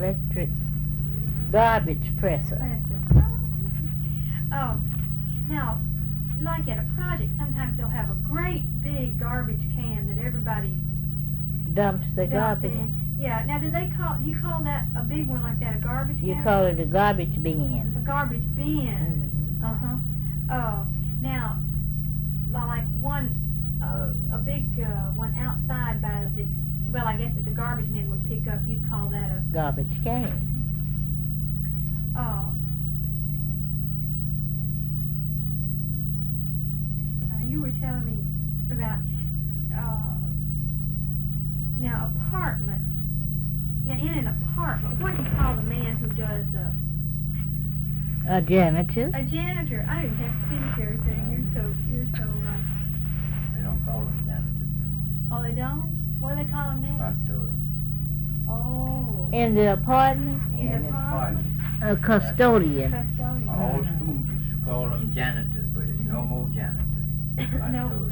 electric garbage presser. Oh, now, like at a project, sometimes they'll have a great big garbage can that everybody Dumps the dumps garbage. in. Yeah. Now, do you call that a big one like that a garbage can? You call it a garbage bin. A garbage bin. Mhm. Now, like one, a big one outside by the, well, I guess that the garbage men would pick up. You'd call that a Garbage can. You were telling me about now apartments. Now in an apartment, what do you call the man who does A janitor. a janitor? I didn't have to finish everything. You're so right. They don't call them janitors. Oh, they don't? What do they call them now? Pastor. Oh. In the apartment, In the apartment? a custodian. Custodian. All schools used to call them janitors, but it's no more janitors. No. Pastor.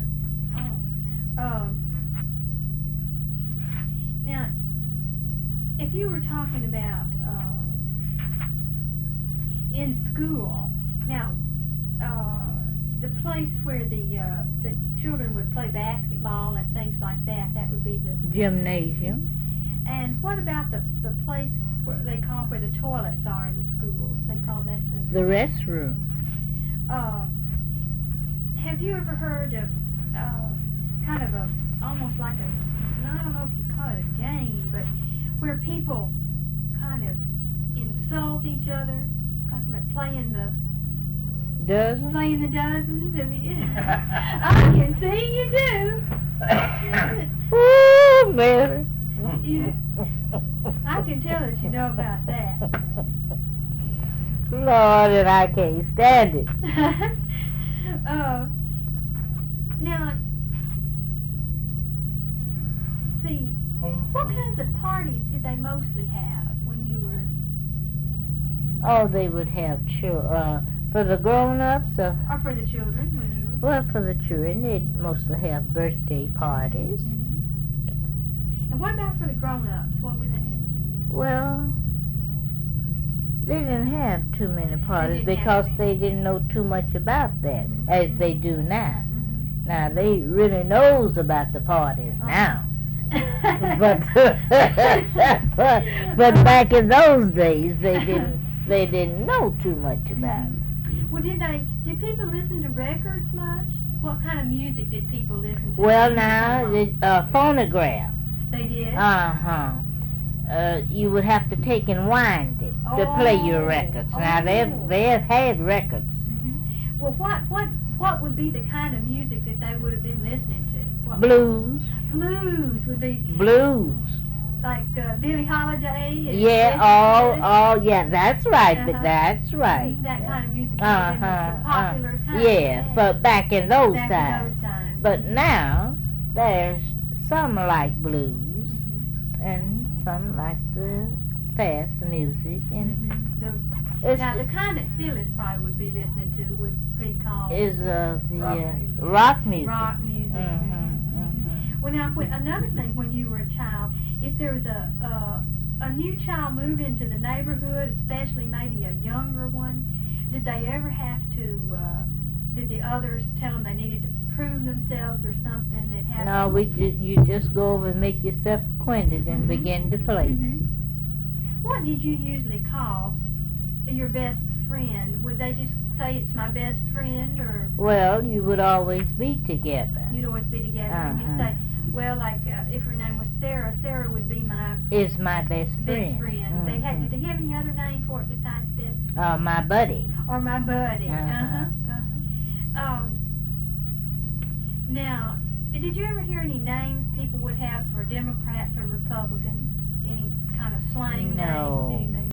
Now, if you were talking about in school, now the place where the children would play basketball and things like that, that would be the Gymnasium. And what about the place where they call where the toilets are in the schools? They call that The restroom. Have you ever heard of kind of almost like a, I don't know if you call it a game, but where people kind of insult each other, kind of playing the Dozen? dozens? Have you, I can see you do. Ooh, Mary. I can tell that you know about that. Lord, and I can't stand it. Now, see, what kinds of parties did they mostly have when you were? Oh, they would have for the grown-ups, Or for the children when you were? well, for the children, they'd mostly have birthday parties. And what about for the grown-ups? What would they have? Well, they didn't have too many parties didn't have because any. they didn't know too much about that, as they do now. Mm-hmm. Now, they really knows about the parties now. But but back in those days, they didn't know too much about it. Well, did people listen to records much? What kind of music did people listen to? Well, when you now, were young? the phonograph. They did? You would have to take and wind it to play your records. Now, they have had records. Mm-hmm. Well, what would be the kind of music that they would have been listening to? What Blues. Blues would be Blues. like Billie Holiday. And Yeah, yeah, that's right, but Uh-huh. that's right. That kind of music would have been the popular kind. Yeah, but back in those back times. in those times. But now, there's some like blues, and some like the fast music, and it's Now, the kind that Phyllis probably would be listening to would be called is Rock music. rock music. rock music. Well, now, another thing, when you were a child, if there was a new child move into the neighborhood, especially maybe a younger one, did they ever have to, did the others tell them they needed to prove themselves or something? They'd have No, you just go over and make yourself acquainted and begin to play. What did you usually call your best friend? Would they just say it's my best friend, or Well, you would always be together. you'd always be together and you'd say, well, like if her name was Sarah, Sarah would be my Is my best friend. best friend. Did they have any other name for it besides best? My buddy. Or my buddy. Uh-huh. Now, did you ever hear any names people would have for Democrats or Republicans? Any kind of slang No. names? Anything?